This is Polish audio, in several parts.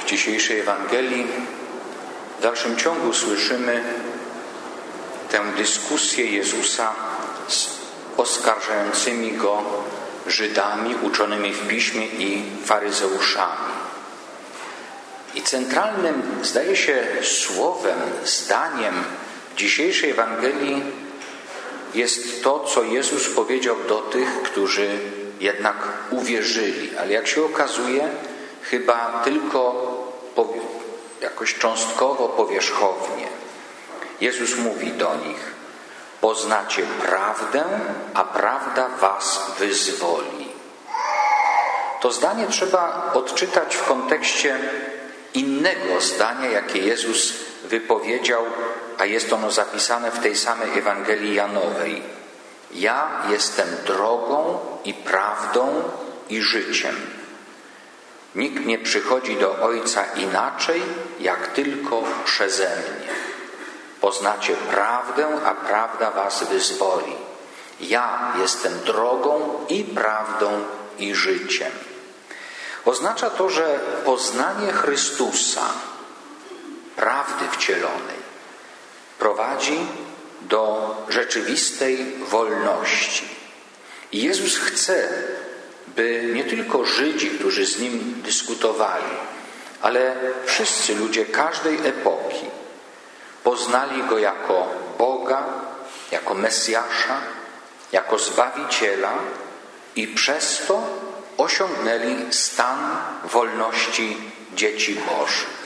W dzisiejszej Ewangelii w dalszym ciągu słyszymy tę dyskusję Jezusa z oskarżającymi Go Żydami, uczonymi w Piśmie i faryzeuszami. I centralnym, zdaje się, słowem, zdaniem dzisiejszej Ewangelii jest to, co Jezus powiedział do tych, którzy jednak uwierzyli. Ale jak się okazuje, chyba tylko jakoś cząstkowo, powierzchownie. Jezus mówi do nich: poznacie prawdę, a prawda was wyzwoli. To zdanie trzeba odczytać w kontekście innego zdania, jakie Jezus wypowiedział, a jest ono zapisane w tej samej Ewangelii Janowej. Ja jestem drogą i prawdą i życiem. Nikt nie przychodzi do Ojca inaczej, jak tylko przeze mnie. Poznacie prawdę, a prawda was wyzwoli. Ja jestem drogą i prawdą i życiem. Oznacza to, że poznanie Chrystusa, prawdy wcielonej, prowadzi do rzeczywistej wolności. I Jezus chce, by nie tylko Żydzi, którzy z Nim dyskutowali, ale wszyscy ludzie każdej epoki poznali Go jako Boga, jako Mesjasza, jako Zbawiciela i przez to osiągnęli stan wolności dzieci Bożych.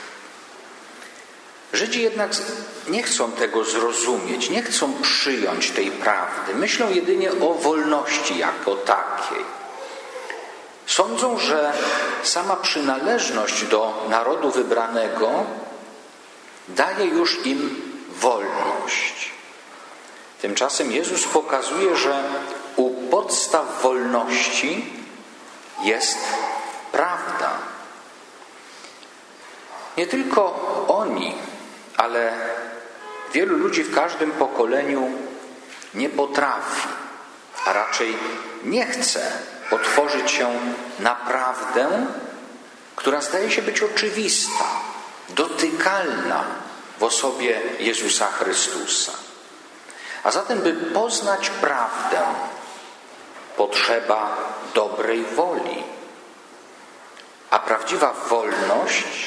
Żydzi jednak nie chcą tego zrozumieć, nie chcą przyjąć tej prawdy. Myślą jedynie o wolności jako takiej. Sądzą, że sama przynależność do narodu wybranego daje już im wolność. Tymczasem Jezus pokazuje, że u podstaw wolności jest prawda. Nie tylko oni, ale wielu ludzi w każdym pokoleniu nie potrafi, a raczej nie chce otworzyć się na prawdę, która zdaje się być oczywista, dotykalna w osobie Jezusa Chrystusa. A zatem, by poznać prawdę, potrzeba dobrej woli. A prawdziwa wolność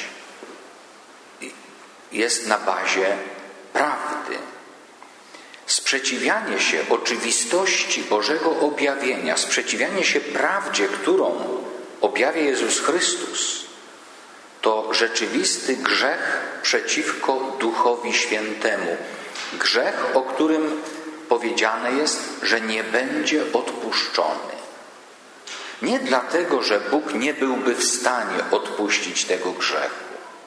jest na bazie prawdy. Sprzeciwianie się oczywistości Bożego objawienia, sprzeciwianie się prawdzie, którą objawia Jezus Chrystus, to rzeczywisty grzech przeciwko Duchowi Świętemu. Grzech, o którym powiedziane jest, że nie będzie odpuszczony. Nie dlatego, że Bóg nie byłby w stanie odpuścić tego grzechu,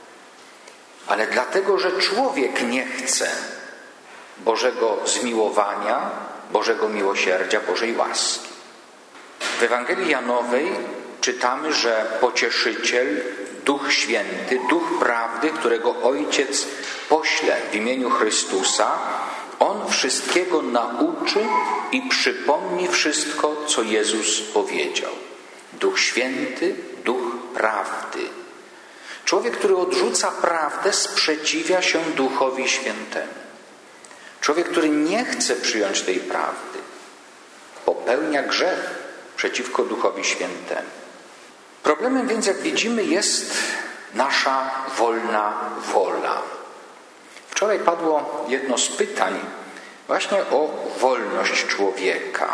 ale dlatego, że człowiek nie chce Bożego zmiłowania, Bożego miłosierdzia, Bożej łaski. W Ewangelii Janowej czytamy, że Pocieszyciel, Duch Święty, Duch Prawdy, którego Ojciec pośle w imieniu Chrystusa, On wszystkiego nauczy i przypomni wszystko, co Jezus powiedział. Duch Święty, Duch Prawdy. Człowiek, który odrzuca prawdę, sprzeciwia się Duchowi Świętemu. Człowiek, który nie chce przyjąć tej prawdy, popełnia grzech przeciwko Duchowi Świętemu. Problemem więc, jak widzimy, jest nasza wolna wola. Wczoraj padło jedno z pytań właśnie o wolność człowieka.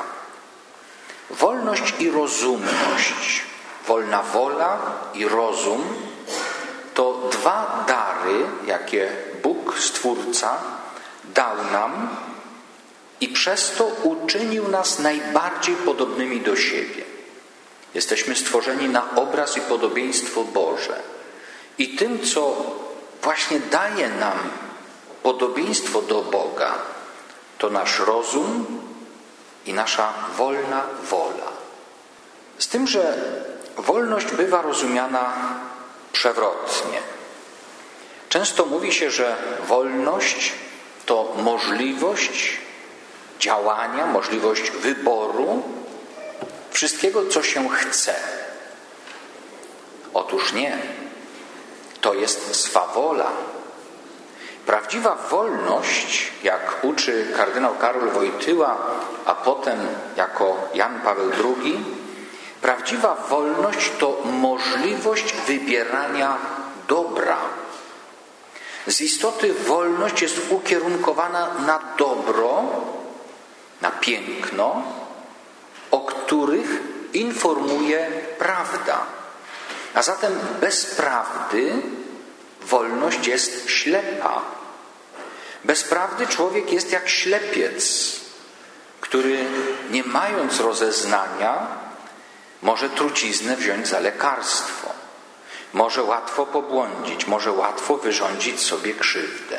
Wolność i rozumność, wolna wola i rozum to dwa dary, jakie Bóg, Stwórca, dał nam i przez to uczynił nas najbardziej podobnymi do siebie. Jesteśmy stworzeni na obraz i podobieństwo Boże. I tym, co właśnie daje nam podobieństwo do Boga, to nasz rozum i nasza wolna wola. Z tym, że wolność bywa rozumiana przewrotnie. Często mówi się, że wolność to możliwość działania, możliwość wyboru wszystkiego, co się chce. Otóż nie. to jest swawola. Prawdziwa wolność, jak uczy kardynał Karol Wojtyła, a potem jako Jan Paweł II, prawdziwa wolność to możliwość wybierania dobra. Z istoty wolność jest ukierunkowana na dobro, na piękno, o których informuje prawda. A zatem bez prawdy wolność jest ślepa. Bez prawdy człowiek jest jak ślepiec, który nie mając rozeznania może truciznę wziąć za lekarstwo. Może łatwo pobłądzić, może łatwo wyrządzić sobie krzywdę.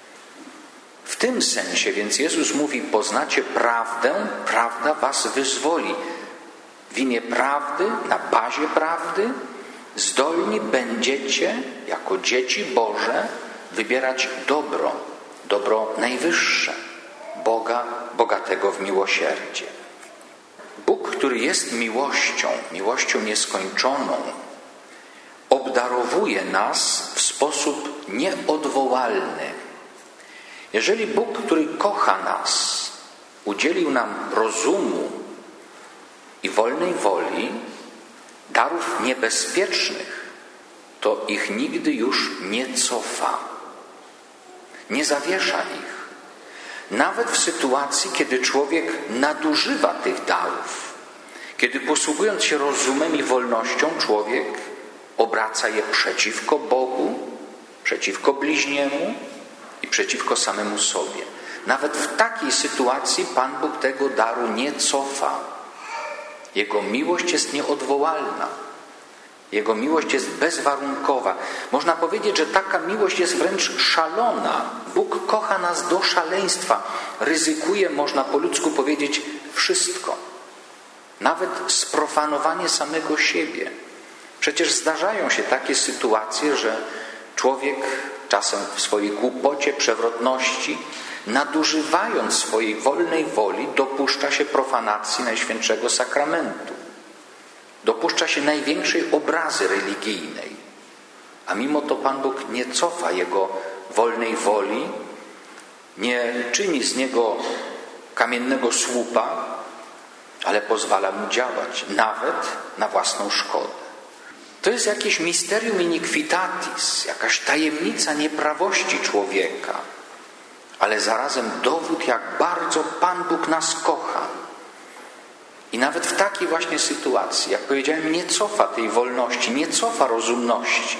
W tym sensie więc Jezus mówi: poznacie prawdę, prawda was wyzwoli. W imię prawdy, na bazie prawdy zdolni będziecie jako dzieci Boże wybierać dobro, dobro najwyższe, Boga bogatego w miłosierdzie. Bóg, który jest miłością, miłością nieskończoną, obdarowuje nas w sposób nieodwołalny. Jeżeli Bóg, który kocha nas, udzielił nam rozumu i wolnej woli, darów niebezpiecznych, to ich nigdy już nie cofa, nie zawiesza ich. Nawet w sytuacji, kiedy człowiek nadużywa tych darów, kiedy posługując się rozumem i wolnością, człowiek obraca je przeciwko Bogu, przeciwko bliźniemu i przeciwko samemu sobie. Nawet w takiej sytuacji Pan Bóg tego daru nie cofa. Jego miłość jest nieodwołalna. Jego miłość jest bezwarunkowa. Można powiedzieć, że taka miłość jest wręcz szalona. Bóg kocha nas do szaleństwa. Ryzykuje, można po ludzku powiedzieć, wszystko. Nawet sprofanowanie samego siebie. Przecież zdarzają się takie sytuacje, że człowiek czasem w swojej głupocie, przewrotności, nadużywając swojej wolnej woli, dopuszcza się profanacji Najświętszego Sakramentu. Dopuszcza się największej obrazy religijnej. A mimo to Pan Bóg nie cofa jego wolnej woli, nie czyni z niego kamiennego słupa, ale pozwala mu działać, nawet na własną szkodę. To jest jakieś mysterium iniquitatis, jakaś tajemnica nieprawości człowieka, ale zarazem dowód, jak bardzo Pan Bóg nas kocha. I nawet w takiej właśnie sytuacji, jak powiedziałem, nie cofa tej wolności, nie cofa rozumności,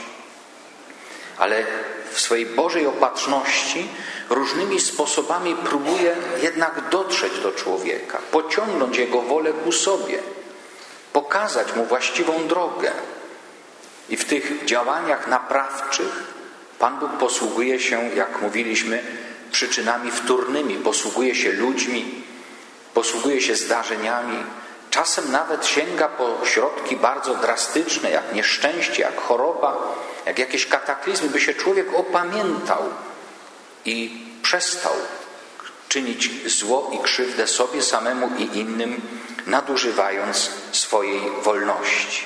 ale w swojej Bożej opatrzności różnymi sposobami próbuje jednak dotrzeć do człowieka, pociągnąć jego wolę ku sobie, pokazać mu właściwą drogę. I w tych działaniach naprawczych Pan Bóg posługuje się, jak mówiliśmy, przyczynami wtórnymi, posługuje się ludźmi, posługuje się zdarzeniami, czasem nawet sięga po środki bardzo drastyczne, jak nieszczęście, jak choroba, jak jakieś kataklizmy, by się człowiek opamiętał i przestał czynić zło i krzywdę sobie samemu i innym, nadużywając swojej wolności.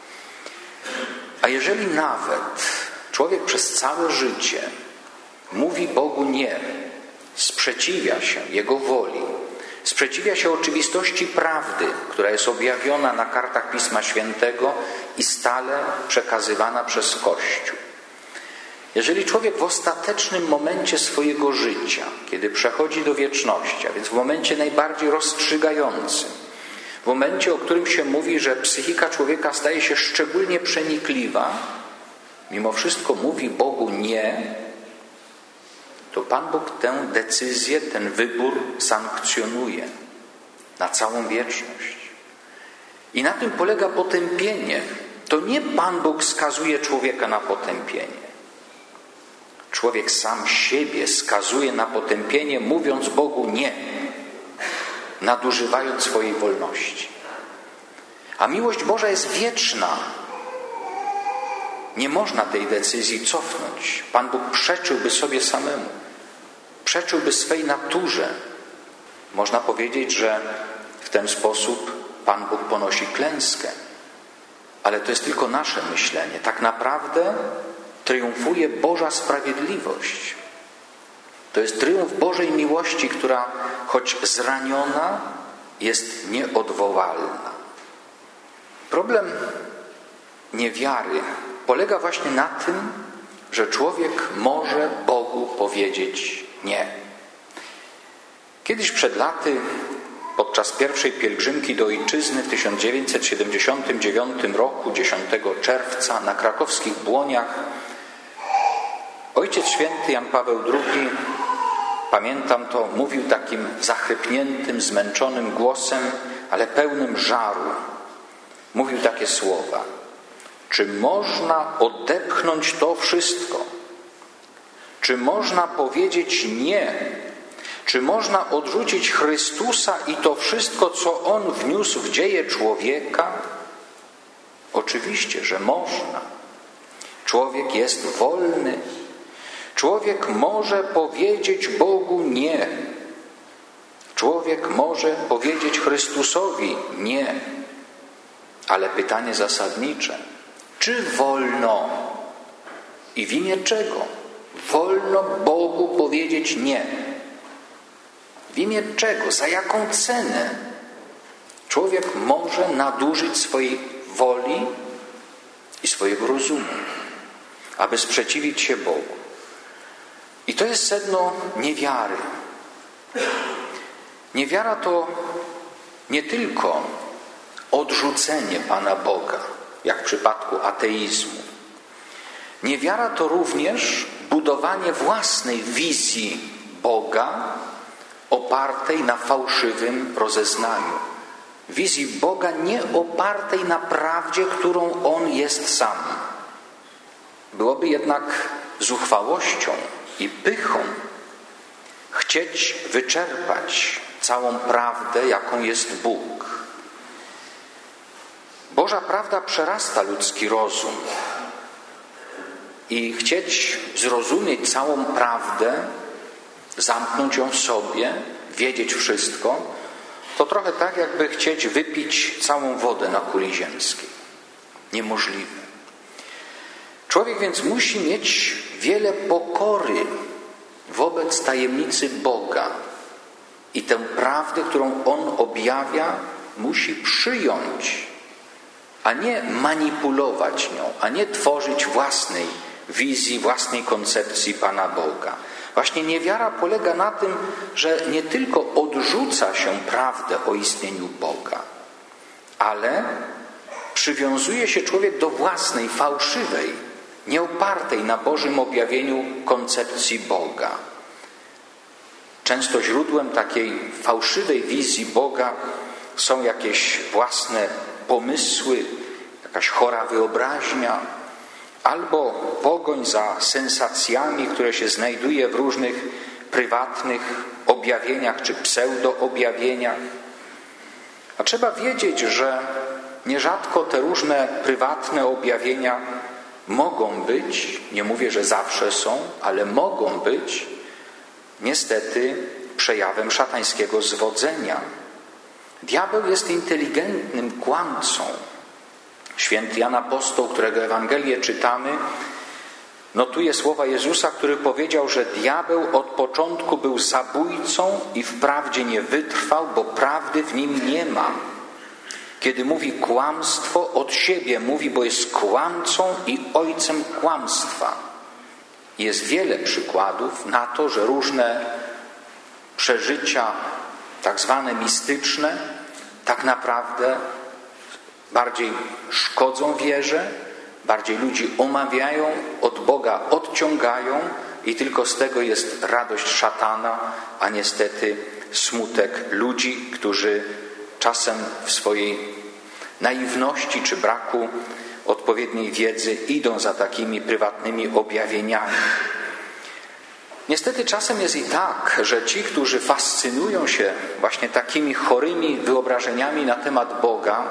A jeżeli nawet człowiek przez całe życie mówi Bogu nie, sprzeciwia się Jego woli, sprzeciwia się oczywistości prawdy, która jest objawiona na kartach Pisma Świętego i stale przekazywana przez Kościół. Jeżeli człowiek w ostatecznym momencie swojego życia, kiedy przechodzi do wieczności, a więc w momencie najbardziej rozstrzygającym, w momencie, o którym się mówi, że psychika człowieka staje się szczególnie przenikliwa, mimo wszystko mówi Bogu nie, to Pan Bóg tę decyzję, ten wybór sankcjonuje na całą wieczność. I na tym polega potępienie. To nie Pan Bóg skazuje człowieka na potępienie. Człowiek sam siebie skazuje na potępienie, mówiąc Bogu nie, nadużywając swojej wolności. A miłość Boża jest wieczna. Nie można tej decyzji cofnąć. Pan Bóg przeczyłby sobie samemu. Przeczyłby swej naturze. Można powiedzieć, że w ten sposób Pan Bóg ponosi klęskę. Ale to jest tylko nasze myślenie. Tak naprawdę triumfuje Boża sprawiedliwość. To jest triumf Bożej miłości, która choć zraniona, jest nieodwołalna. Problem niewiary polega właśnie na tym, że człowiek może Bogu powiedzieć nie. Kiedyś przed laty, podczas pierwszej pielgrzymki do Ojczyzny w 1979 roku, 10 czerwca, na krakowskich Błoniach, Ojciec Święty Jan Paweł II, pamiętam to, mówił takim zachrypniętym, zmęczonym głosem, ale pełnym żaru. Mówił takie słowa: czy można odepchnąć to wszystko? Czy można powiedzieć nie? Czy można odrzucić Chrystusa i to wszystko, co On wniósł w dzieje człowieka? Oczywiście, że można. Człowiek jest wolny. Człowiek może powiedzieć Bogu nie. Człowiek może powiedzieć Chrystusowi nie. Ale pytanie zasadnicze: czy wolno i w imię czego wolno Bogu powiedzieć nie? W imię czego? Za jaką cenę człowiek może nadużyć swojej woli i swojego rozumu, aby sprzeciwić się Bogu? I to jest sedno niewiary. Niewiara to nie tylko odrzucenie Pana Boga, jak w przypadku ateizmu. Niewiara to również budowanie własnej wizji Boga opartej na fałszywym rozeznaniu. Wizji Boga nie opartej na prawdzie, którą On jest sam. Byłoby jednak zuchwałością i pychą chcieć wyczerpać całą prawdę, jaką jest Bóg. Boża prawda przerasta ludzki rozum i chcieć zrozumieć całą prawdę, zamknąć ją w sobie, wiedzieć wszystko, to trochę tak, jakby chcieć wypić całą wodę na kuli ziemskiej. Niemożliwe. Człowiek więc musi mieć wiele pokory wobec tajemnicy Boga i tę prawdę, którą On objawia, musi przyjąć, a nie manipulować nią, a nie tworzyć własnej wizji, własnej koncepcji Pana Boga. Właśnie niewiara polega na tym, że nie tylko odrzuca się prawdę o istnieniu Boga, ale przywiązuje się człowiek do własnej, fałszywej, nieopartej na Bożym objawieniu koncepcji Boga. Często źródłem takiej fałszywej wizji Boga są jakieś własne pomysły, jakaś chora wyobraźnia, albo pogoń za sensacjami, które się znajduje w różnych prywatnych objawieniach czy pseudo-objawieniach. A trzeba wiedzieć, że nierzadko te różne prywatne objawienia mogą być, nie mówię, że zawsze są, ale mogą być niestety przejawem szatańskiego zwodzenia. Diabeł jest inteligentnym kłamcą. Święty Jan Apostoł, którego Ewangelię czytamy, notuje słowa Jezusa, który powiedział, że diabeł od początku był zabójcą i wprawdzie nie wytrwał, bo prawdy w nim nie ma. Kiedy mówi kłamstwo, od siebie mówi, bo jest kłamcą i ojcem kłamstwa. Jest wiele przykładów na to, że różne przeżycia, tak zwane mistyczne, tak naprawdę bardziej szkodzą wierze, bardziej ludzi omawiają, od Boga odciągają i tylko z tego jest radość szatana, a niestety smutek ludzi, którzy czasem w swojej naiwności czy braku odpowiedniej wiedzy idą za takimi prywatnymi objawieniami. Niestety czasem jest i tak, że ci, którzy fascynują się właśnie takimi chorymi wyobrażeniami na temat Boga,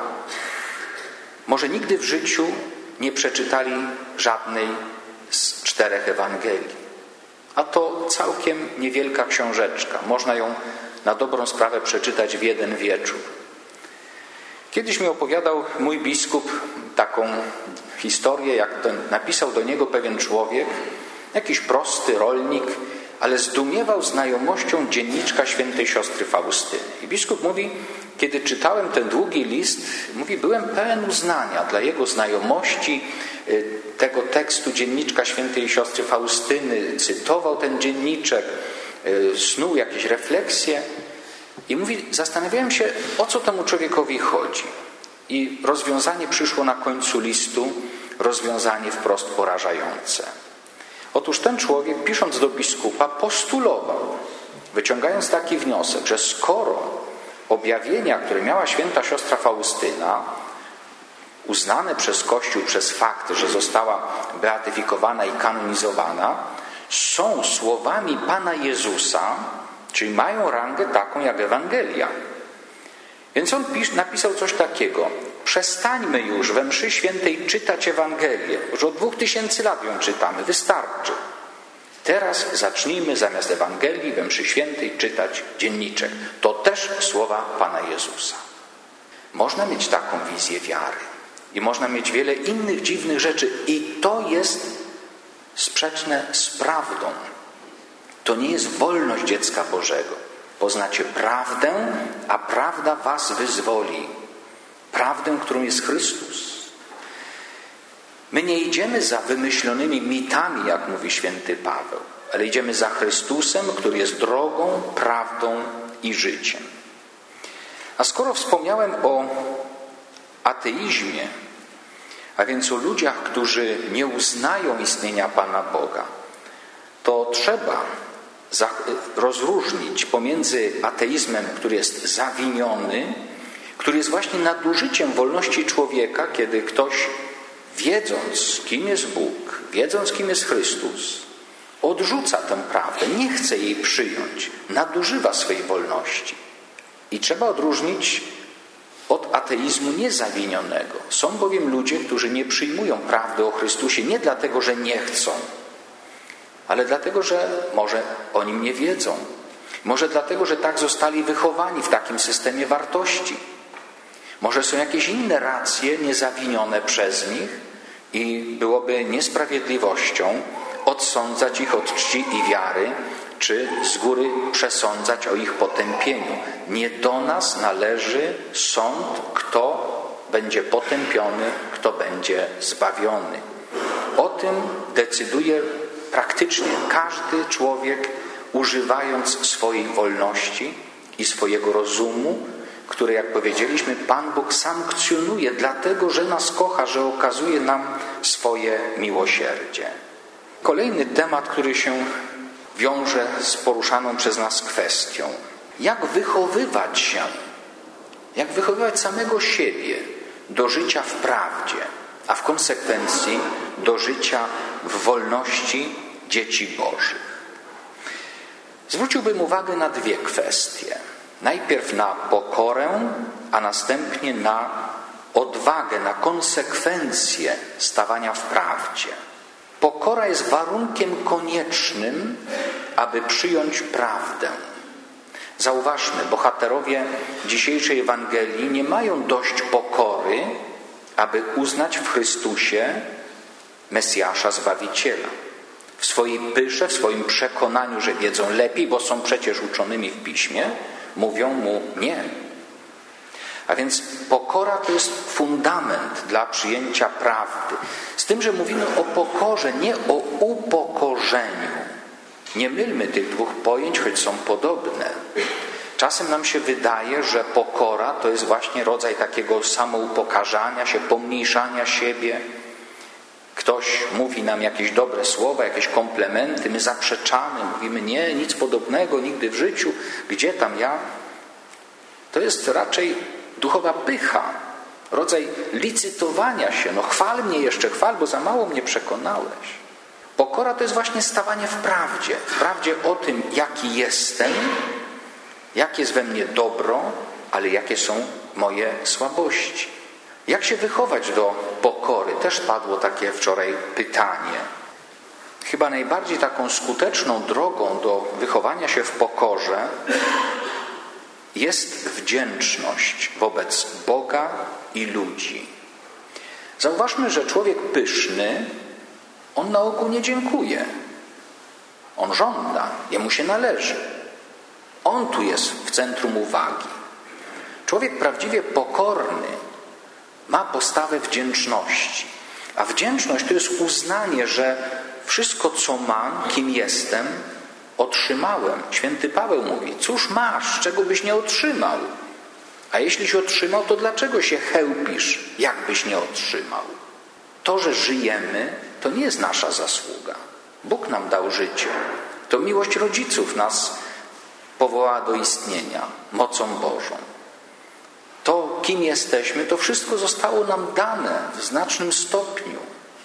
może nigdy w życiu nie przeczytali żadnej z 4 Ewangelii. A to całkiem niewielka książeczka. Można ją na dobrą sprawę przeczytać w jeden wieczór. Kiedyś mi opowiadał mój biskup taką historię, jak to napisał do niego pewien człowiek, jakiś prosty rolnik, ale zdumiewał znajomością dzienniczka świętej siostry Faustyny. I biskup mówi, kiedy czytałem ten długi list, mówi, byłem pełen uznania dla jego znajomości tego tekstu dzienniczka świętej siostry Faustyny, cytował ten dzienniczek, snuł jakieś refleksje i mówi, zastanawiałem się, o co temu człowiekowi chodzi. I rozwiązanie przyszło na końcu listu, rozwiązanie wprost porażające. Otóż ten człowiek, pisząc do biskupa, postulował, wyciągając taki wniosek, że skoro objawienia, które miała święta siostra Faustyna, uznane przez Kościół przez fakt, że została beatyfikowana i kanonizowana, są słowami Pana Jezusa, czyli mają rangę taką jak Ewangelia. Więc on napisał coś takiego: przestańmy już we mszy świętej czytać Ewangelię. Już od 2000 lat ją czytamy, wystarczy. Teraz zacznijmy zamiast Ewangelii we mszy świętej czytać dzienniczek. To też słowa Pana Jezusa. Można mieć taką wizję wiary i można mieć wiele innych dziwnych rzeczy i to jest sprzeczne z prawdą. To nie jest wolność dziecka Bożego. Poznacie prawdę, a prawda was wyzwoli. Prawdę, którą jest Chrystus. My nie idziemy za wymyślonymi mitami, jak mówi święty Paweł, ale idziemy za Chrystusem, który jest drogą, prawdą i życiem. A skoro wspomniałem o ateizmie, a więc o ludziach, którzy nie uznają istnienia Pana Boga, to trzeba rozróżnić pomiędzy ateizmem, który jest zawiniony, który jest właśnie nadużyciem wolności człowieka, kiedy ktoś, wiedząc, kim jest Bóg, wiedząc, kim jest Chrystus, odrzuca tę prawdę, nie chce jej przyjąć, nadużywa swej wolności. I trzeba odróżnić od ateizmu niezawinionego. Są bowiem ludzie, którzy nie przyjmują prawdy o Chrystusie nie dlatego, że nie chcą, ale dlatego, że może o Nim nie wiedzą. Może dlatego, że tak zostali wychowani w takim systemie wartości. Może są jakieś inne racje niezawinione przez nich i byłoby niesprawiedliwością odsądzać ich od czci i wiary, czy z góry przesądzać o ich potępieniu. Nie do nas należy sąd, kto będzie potępiony, kto będzie zbawiony. O tym decyduje praktycznie każdy człowiek, używając swojej wolności i swojego rozumu, które, jak powiedzieliśmy, Pan Bóg sankcjonuje, dlatego że nas kocha, że okazuje nam swoje miłosierdzie. Kolejny temat, który się wiąże z poruszaną przez nas kwestią. Jak wychowywać się, jak wychowywać samego siebie do życia w prawdzie, a w konsekwencji do życia w wolności dzieci Bożych. Zwróciłbym uwagę na dwie kwestie. Najpierw na pokorę, a następnie na odwagę, na konsekwencje stawania w prawdzie. Pokora jest warunkiem koniecznym, aby przyjąć prawdę. Zauważmy, bohaterowie dzisiejszej Ewangelii nie mają dość pokory, aby uznać w Chrystusie Mesjasza, Zbawiciela. W swojej pysze, w swoim przekonaniu, że wiedzą lepiej, bo są przecież uczonymi w Piśmie, mówią mu nie. A więc pokora to jest fundament dla przyjęcia prawdy. Z tym, że mówimy o pokorze, nie o upokorzeniu. Nie mylmy tych dwóch pojęć, choć są podobne. Czasem nam się wydaje, że pokora to jest właśnie rodzaj takiego samoupokarzania się, pomniejszania siebie. Ktoś mówi nam jakieś dobre słowa, jakieś komplementy, my zaprzeczamy, mówimy nie, nic podobnego, nigdy w życiu, gdzie tam ja? To jest raczej duchowa pycha, rodzaj licytowania się. No chwal mnie jeszcze, chwal, bo za mało mnie przekonałeś. Pokora to jest właśnie stawanie w prawdzie o tym, jaki jestem, jakie jest we mnie dobro, ale jakie są moje słabości. Jak się wychować do pokory? Też padło takie wczoraj pytanie. Chyba najbardziej taką skuteczną drogą do wychowania się w pokorze jest wdzięczność wobec Boga i ludzi. Zauważmy, że człowiek pyszny, on na ogół nie dziękuje. On żąda, jemu się należy. On tu jest w centrum uwagi. Człowiek prawdziwie pokorny ma postawę wdzięczności. A wdzięczność to jest uznanie, że wszystko, co mam, kim jestem, otrzymałem. Święty Paweł mówi, cóż masz, czego byś nie otrzymał? A jeśliś otrzymał, to dlaczego się chełpisz, jakbyś nie otrzymał? To, że żyjemy, to nie jest nasza zasługa. Bóg nam dał życie. To miłość rodziców nas powołała do istnienia mocą Bożą. To, kim jesteśmy, to wszystko zostało nam dane w znacznym stopniu.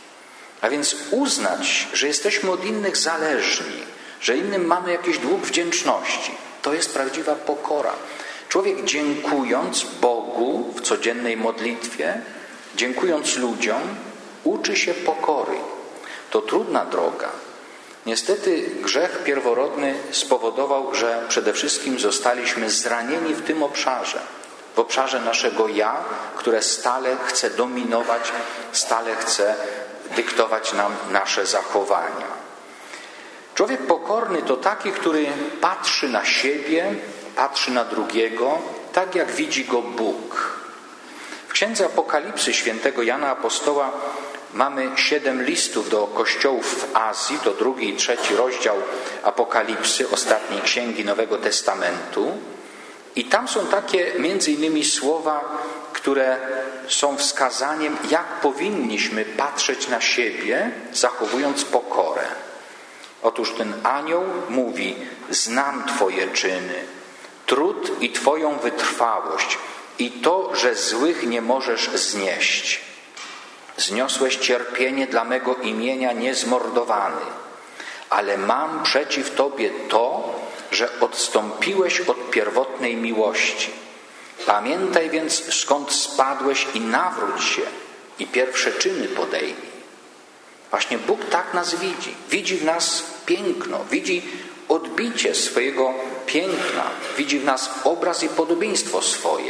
A więc uznać, że jesteśmy od innych zależni, że innym mamy jakiś dług wdzięczności, to jest prawdziwa pokora. Człowiek dziękując Bogu w codziennej modlitwie, dziękując ludziom, uczy się pokory. To trudna droga. Niestety grzech pierworodny spowodował, że przede wszystkim zostaliśmy zranieni w tym obszarze. W obszarze naszego ja, które stale chce dominować, stale chce dyktować nam nasze zachowania. Człowiek pokorny to taki, który patrzy na siebie, patrzy na drugiego, tak jak widzi go Bóg. W Księdze Apokalipsy świętego Jana Apostoła mamy 7 listów do kościołów w Azji, to 2. i 3. rozdział Apokalipsy, ostatniej księgi Nowego Testamentu. I tam są takie między innymi słowa, które są wskazaniem, jak powinniśmy patrzeć na siebie, zachowując pokorę. Otóż ten anioł mówi, znam Twoje czyny, trud i Twoją wytrwałość i to, że złych nie możesz znieść. Zniosłeś cierpienie dla mego imienia niezmordowany, ale mam przeciw Tobie to, że odstąpiłeś od pierwotnej miłości. Pamiętaj więc, skąd spadłeś i nawróć się i pierwsze czyny podejmij. Właśnie Bóg tak nas widzi. Widzi w nas piękno, widzi odbicie swojego piękna, widzi w nas obraz i podobieństwo swoje,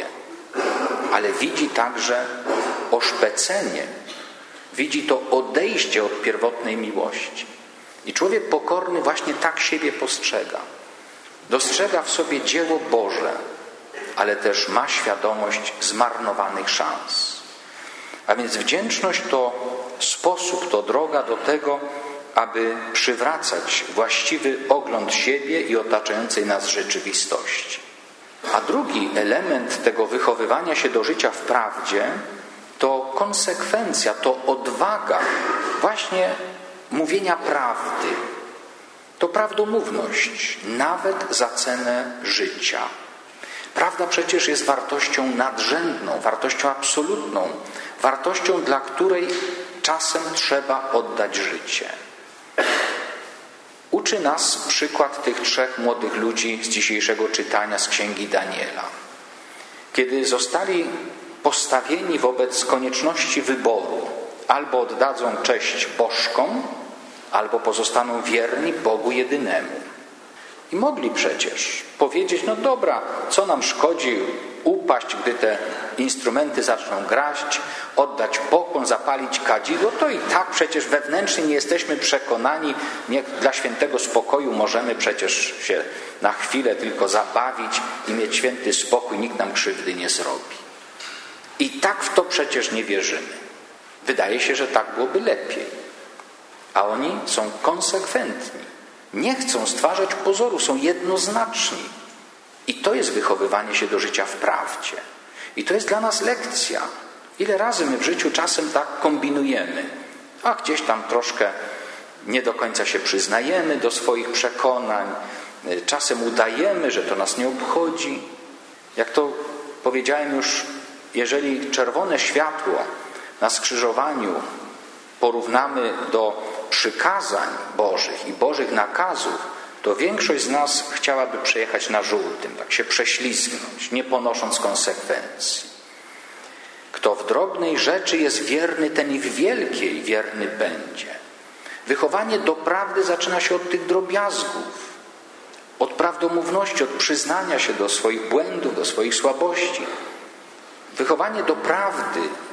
ale widzi także oszpecenie, widzi to odejście od pierwotnej miłości. I człowiek pokorny właśnie tak siebie postrzega. Dostrzega w sobie dzieło Boże, ale też ma świadomość zmarnowanych szans. A więc wdzięczność to sposób, to droga do tego, aby przywracać właściwy ogląd siebie i otaczającej nas rzeczywistości. A drugi element tego wychowywania się do życia w prawdzie to konsekwencja, to odwaga właśnie mówienia prawdy. To prawdomówność, nawet za cenę życia. Prawda przecież jest wartością nadrzędną, wartością absolutną, wartością, dla której czasem trzeba oddać życie. Uczy nas przykład tych 3 młodych ludzi z dzisiejszego czytania z Księgi Daniela. Kiedy zostali postawieni wobec konieczności wyboru, albo oddadzą cześć bożkom, albo pozostaną wierni Bogu jedynemu. I mogli przecież powiedzieć, no dobra, co nam szkodzi upaść, gdy te instrumenty zaczną grać, oddać pokłon, zapalić kadzidło, to i tak przecież wewnętrznie nie jesteśmy przekonani, dla świętego spokoju możemy przecież się na chwilę tylko zabawić i mieć święty spokój, nikt nam krzywdy nie zrobi. I tak w to przecież nie wierzymy. Wydaje się, że tak byłoby lepiej. A oni są konsekwentni. Nie chcą stwarzać pozoru, są jednoznaczni. I to jest wychowywanie się do życia w prawdzie. I to jest dla nas lekcja. Ile razy my w życiu czasem tak kombinujemy, a gdzieś tam troszkę nie do końca się przyznajemy do swoich przekonań, czasem udajemy, że to nas nie obchodzi. Jak to powiedziałem już, jeżeli czerwone światło na skrzyżowaniu porównamy do przykazań Bożych i Bożych nakazów, to większość z nas chciałaby przejechać na żółtym, tak się prześlizgnąć, nie ponosząc konsekwencji. Kto w drobnej rzeczy jest wierny, ten i w wielkiej wierny będzie. Wychowanie do prawdy zaczyna się od tych drobiazgów, od prawdomówności, od przyznania się do swoich błędów, do swoich słabości. Wychowanie do prawdy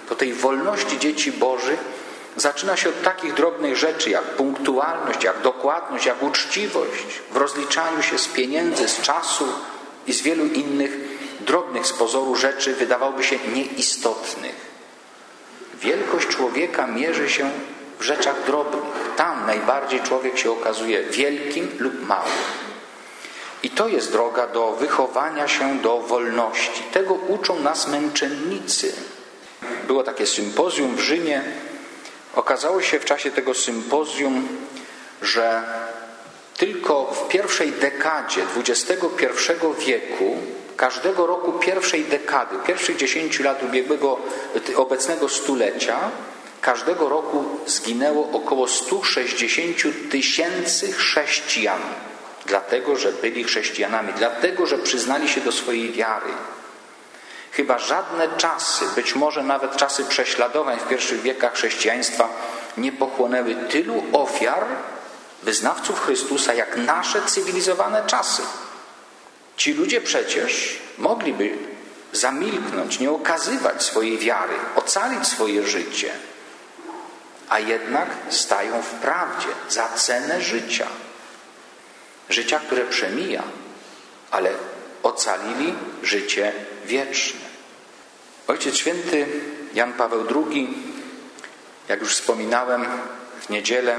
to tej wolności dzieci Bożych zaczyna się od takich drobnych rzeczy jak punktualność, jak dokładność, jak uczciwość w rozliczaniu się z pieniędzy, z czasu i z wielu innych drobnych z pozoru rzeczy wydawałoby się nieistotnych. Wielkość człowieka mierzy się w rzeczach drobnych. Tam najbardziej człowiek się okazuje wielkim lub małym. I to jest droga do wychowania się do wolności. Tego uczą nas męczennicy. Było takie sympozjum w Rzymie. Okazało się w czasie tego sympozjum, że tylko w pierwszej dekadzie XXI wieku, każdego roku pierwszej dekady, pierwszych 10 lat obecnego stulecia, każdego roku zginęło około 160 000 chrześcijan. Dlatego, że byli chrześcijanami, dlatego, że przyznali się do swojej wiary. Chyba żadne czasy, być może nawet czasy prześladowań w pierwszych wiekach chrześcijaństwa nie pochłonęły tylu ofiar wyznawców Chrystusa, jak nasze cywilizowane czasy. Ci ludzie przecież mogliby zamilknąć, nie okazywać swojej wiary, ocalić swoje życie, a jednak stają w prawdzie za cenę życia. Życia, które przemija, ale ocalili życie wieczne. Ojciec Święty Jan Paweł II, jak już wspominałem w niedzielę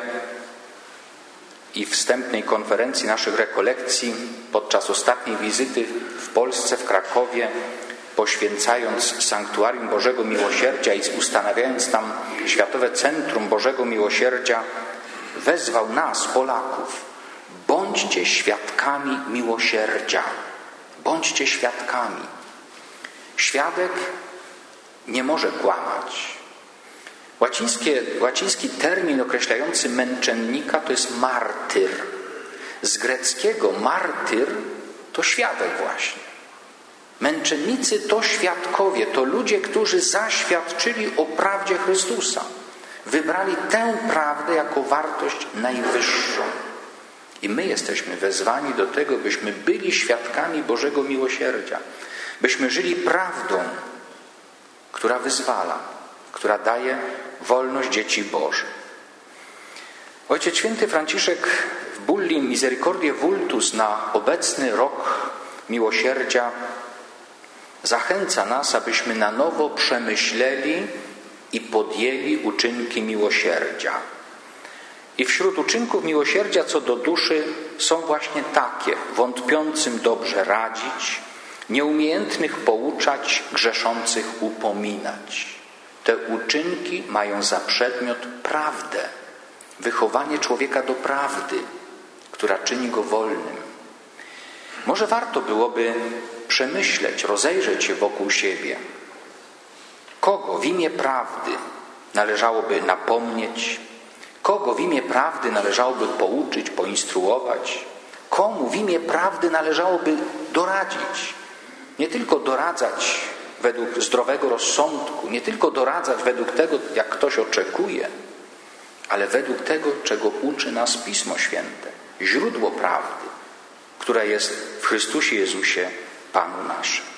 i wstępnej konferencji naszych rekolekcji podczas ostatniej wizyty w Polsce, w Krakowie, poświęcając Sanktuarium Bożego Miłosierdzia i ustanawiając tam Światowe Centrum Bożego Miłosierdzia, wezwał nas, Polaków: bądźcie świadkami miłosierdzia. Bądźcie świadkami. Świadek nie może kłamać. Łaciński termin określający męczennika to jest martyr. Z greckiego martyr to świadek właśnie. Męczennicy to świadkowie, to ludzie, którzy zaświadczyli o prawdzie Chrystusa. Wybrali tę prawdę jako wartość najwyższą. I my jesteśmy wezwani do tego, byśmy byli świadkami Bożego Miłosierdzia. Byśmy żyli prawdą, która wyzwala, która daje wolność dzieci Bożych. Ojciec Święty Franciszek w bulli Misericordiae Vultus na obecny rok miłosierdzia zachęca nas, abyśmy na nowo przemyśleli i podjęli uczynki miłosierdzia. I wśród uczynków miłosierdzia co do duszy są właśnie takie: wątpiącym dobrze radzić, nieumiejętnych pouczać, grzeszących upominać. Te uczynki mają za przedmiot prawdę, wychowanie człowieka do prawdy, która czyni go wolnym. Może warto byłoby przemyśleć, rozejrzeć się wokół siebie. Kogo w imię prawdy należałoby napomnieć? Kogo w imię prawdy należałoby pouczyć, poinstruować? Komu w imię prawdy należałoby doradzić? Nie tylko doradzać według zdrowego rozsądku, nie tylko doradzać według tego, jak ktoś oczekuje, ale według tego, czego uczy nas Pismo Święte, źródło prawdy, która jest w Chrystusie Jezusie, Panu naszym.